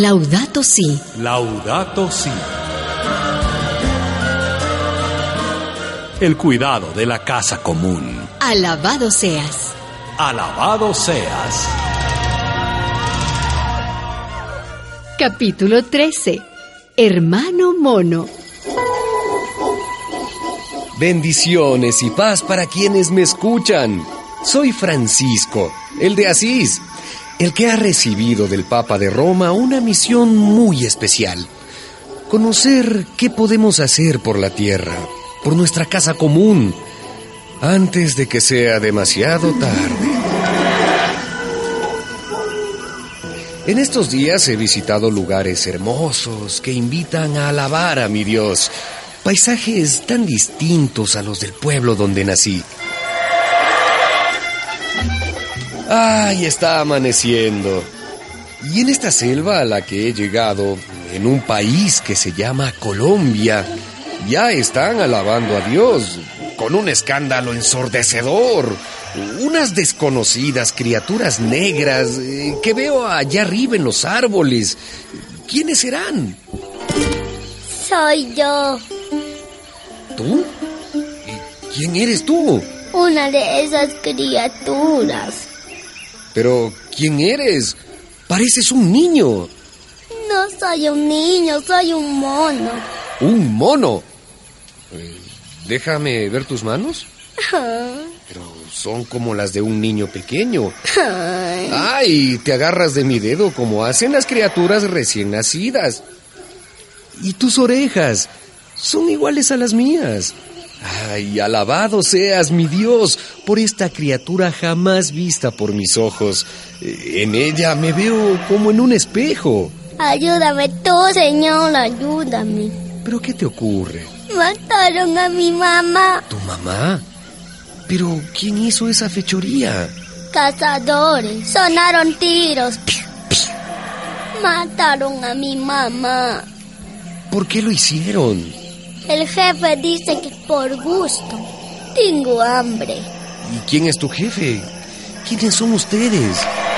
Laudato Si. Laudato Si. El cuidado de la casa común. Alabado seas. Alabado seas. Capítulo 13. Hermano Mono. Bendiciones y paz para quienes me escuchan. Soy Francisco, el de Asís, el que ha recibido del Papa de Roma una misión muy especial. Conocer qué podemos hacer por la tierra, por nuestra casa común, antes de que sea demasiado tarde. En estos días he visitado lugares hermosos que invitan a alabar a mi Dios. Paisajes tan distintos a los del pueblo donde nací. ¡Ay, está amaneciendo! Y en esta selva a la que he llegado, en un país que se llama Colombia, ya están alabando a Dios, con un escándalo ensordecedor. Unas desconocidas criaturas negras que veo allá arriba en los árboles. ¿Quiénes serán? Soy yo. ¿Tú? ¿Y quién eres tú? Una de esas criaturas. Pero, ¿quién eres? Pareces un niño. No soy un niño, soy un mono. ¿Un mono? Déjame ver tus manos. Pero son como las de un niño pequeño. ¡Ay! Te agarras de mi dedo como hacen las criaturas recién nacidas. ¿Y tus orejas? Son iguales a las mías. ¡Ay! Alabado seas, mi Dios, por esta criatura jamás vista por mis ojos. En ella me veo como en un espejo. Ayúdame tú, Señor, ayúdame. ¿Pero qué te ocurre? Mataron a mi mamá. ¿Tu mamá? ¿Pero quién hizo esa fechoría? Cazadores, sonaron tiros. Mataron a mi mamá. ¿Por qué lo hicieron? El jefe dice que por gusto. Tengo hambre. ¿Y quién es tu jefe? ¿Quiénes son ustedes?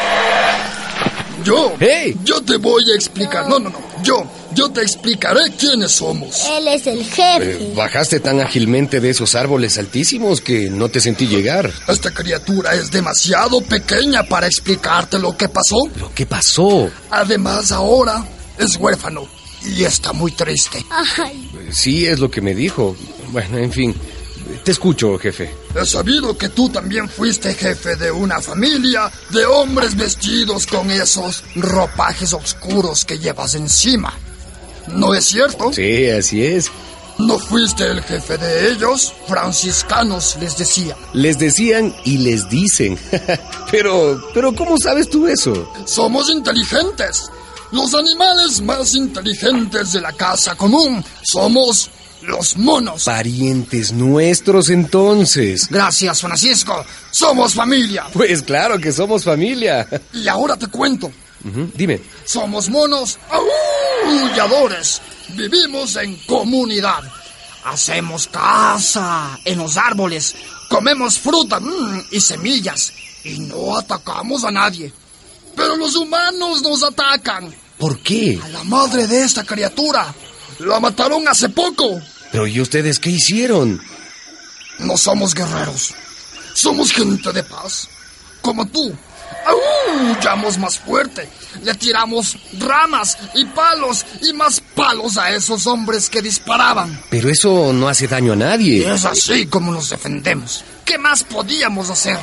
Yo. ¡Hey! Yo te voy a explicar. No. Yo te explicaré quiénes somos. Él es el jefe. Bajaste tan ágilmente de esos árboles altísimos que no te sentí llegar. Esta criatura es demasiado pequeña para explicarte lo que pasó. ¿Pero qué pasó? Además, ahora es huérfano y está muy triste. Ay, Sí, es lo que me dijo. Bueno, en fin, te escucho, jefe. He sabido que tú también fuiste jefe de una familia de hombres vestidos con esos ropajes oscuros que llevas encima. ¿No es cierto? Sí, así es. ¿No fuiste el jefe de ellos? Franciscanos les decía. Les decían y les dicen. Pero, ¿cómo sabes tú eso? Somos inteligentes. Los animales más inteligentes de la casa común somos los monos. Parientes nuestros, entonces. Gracias, Francisco. Somos familia. Pues claro que somos familia. Y ahora te cuento. Dime. Somos monos aulladores. Vivimos en comunidad. Hacemos casa en los árboles. Comemos fruta y semillas. Y no atacamos a nadie. Pero los humanos nos atacan. ¿Por qué? A la madre de esta criatura. La mataron hace poco. Pero ¿y ustedes qué hicieron? No somos guerreros. Somos gente de paz. Como tú. Aullamos más fuerte. Le tiramos ramas y palos y más palos a esos hombres que disparaban. Pero eso no hace daño a Y nadie. es así como nos defendemos. ¿Qué más podíamos hacer?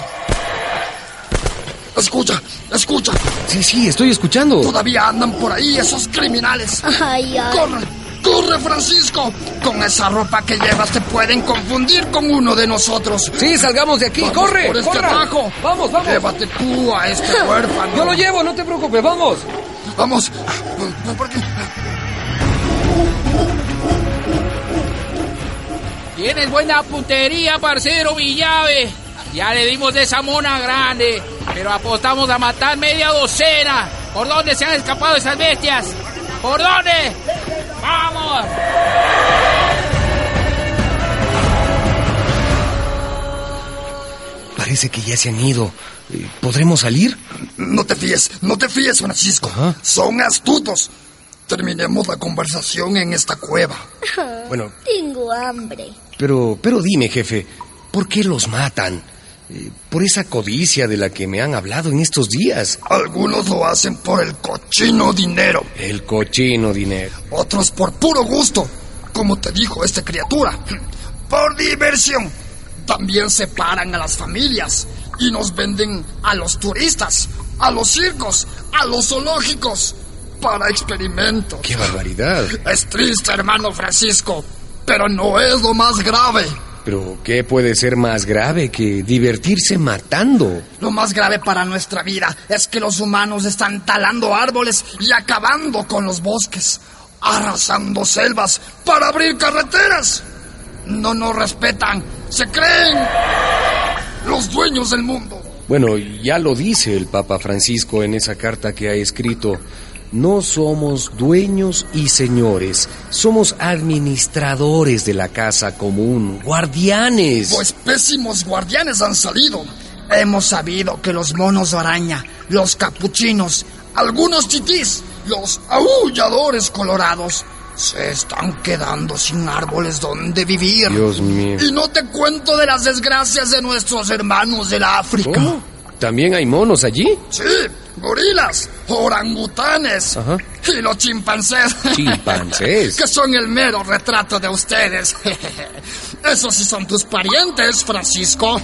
Escucha. Sí, estoy escuchando. Todavía andan por ahí esos criminales. ay. ¡Corre, Francisco! Con esa ropa que llevas te pueden confundir con uno de nosotros. Sí, salgamos de aquí. Vamos ¡Corre! por este ¡Corra! atajo. ¡Vamos! Llévate tú a este huérfano. Yo lo llevo, no te preocupes, vamos. Vamos. ¿Por qué? Tienes buena puntería, parcero Villave. Ya le dimos de esa mona grande, pero apostamos a matar media docena. ¿Por dónde se han escapado esas bestias? ¿Por dónde? ¡Vamos! Parece que ya se han ido. ¿Podremos salir? No te fíes, Francisco. Ajá. Son astutos. Terminemos la conversación en esta cueva. Bueno, Tengo hambre. pero dime, jefe, ¿por qué los matan? Por esa codicia de la que me han hablado en estos días. Algunos lo hacen por el cochino dinero. El cochino dinero. Otros por puro gusto, como te dijo esta criatura. Por diversión. También separan a las familias y nos venden a los turistas, a los circos, a los zoológicos, para experimentos. ¡Qué barbaridad! Es triste, hermano Francisco, pero no es lo más grave. ¿Pero qué puede ser más grave que divertirse matando? Lo más grave para nuestra vida es que los humanos están talando árboles y acabando con los bosques, arrasando selvas para abrir carreteras. No nos respetan, se creen los dueños del mundo. Bueno, ya lo dice el Papa Francisco en esa carta que ha escrito. No somos dueños y señores, somos administradores de la casa común, guardianes. Pues pésimos guardianes han salido. Hemos sabido que los monos araña, los capuchinos, algunos titís, los aulladores colorados, se están quedando sin árboles donde vivir. Dios mío. Y no te cuento de las desgracias de nuestros hermanos del África. ¿Cómo? ¿También hay monos allí? Sí, gorilas, orangutanes. Ajá. Y los chimpancés. ¿Chimpancés? Que son el mero retrato de ustedes. Esos sí son tus parientes, Francisco.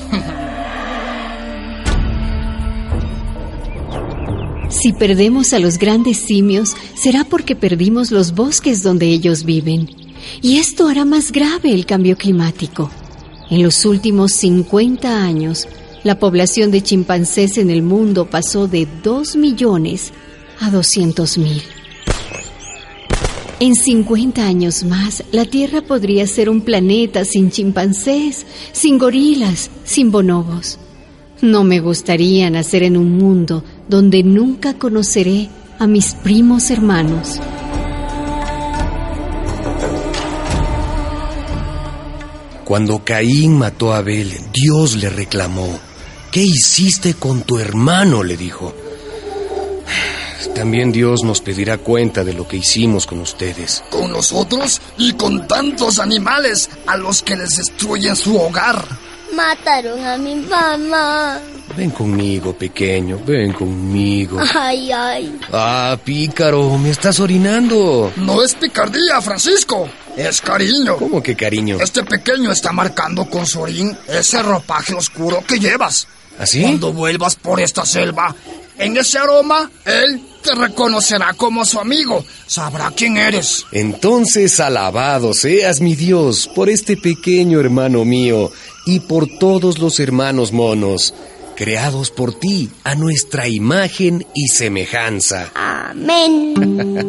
Si perdemos a los grandes simios, será porque perdimos los bosques donde ellos viven. Y esto hará más grave el cambio climático. En los últimos 50 años, la población de chimpancés en el mundo pasó de 2 millones a 200,000. En 50 años más, la Tierra podría ser un planeta sin chimpancés, sin gorilas, sin bonobos. No me gustaría nacer en un mundo donde nunca conoceré a mis primos hermanos. Cuando Caín mató a Abel, Dios le reclamó. ¿Qué hiciste con tu hermano?, le dijo. También Dios nos pedirá cuenta de lo que hicimos con ustedes. Con nosotros y con tantos animales a los que les destruyen su hogar. Mataron a mi mamá. Ven conmigo, pequeño, ven conmigo. Ay, ay. Ah, pícaro, me estás orinando. No es picardía, Francisco, es cariño. ¿Cómo que cariño? Este pequeño está marcando con su orín ese ropaje oscuro que llevas. ¿Así? Cuando vuelvas por esta selva, en ese aroma, él te reconocerá como su amigo. Sabrá quién eres. Entonces, alabado seas, mi Dios, por este pequeño hermano mío y por todos los hermanos monos, creados por ti a nuestra imagen y semejanza. Amén.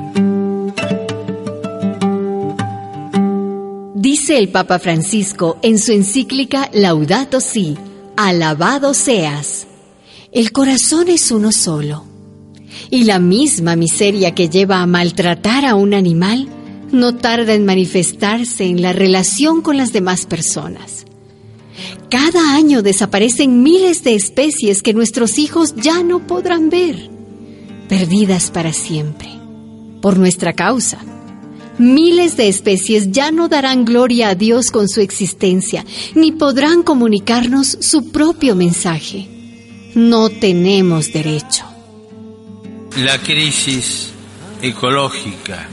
Dice el Papa Francisco en su encíclica Laudato Si, alabado seas. El corazón es uno solo, y la misma miseria que lleva a maltratar a un animal no tarda en manifestarse en la relación con las demás personas. Cada año desaparecen miles de especies que nuestros hijos ya no podrán ver, perdidas para siempre, por nuestra causa. Miles de especies ya no darán gloria a Dios con su existencia, ni podrán comunicarnos su propio mensaje. No tenemos derecho. La crisis ecológica,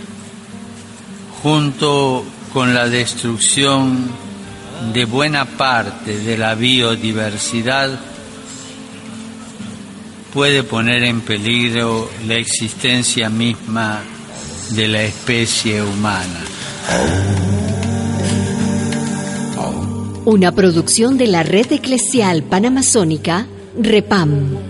junto con la destrucción de buena parte de la biodiversidad, puede poner en peligro la existencia misma de la especie humana. Una producción de la Red Eclesial Panamazónica, REPAM.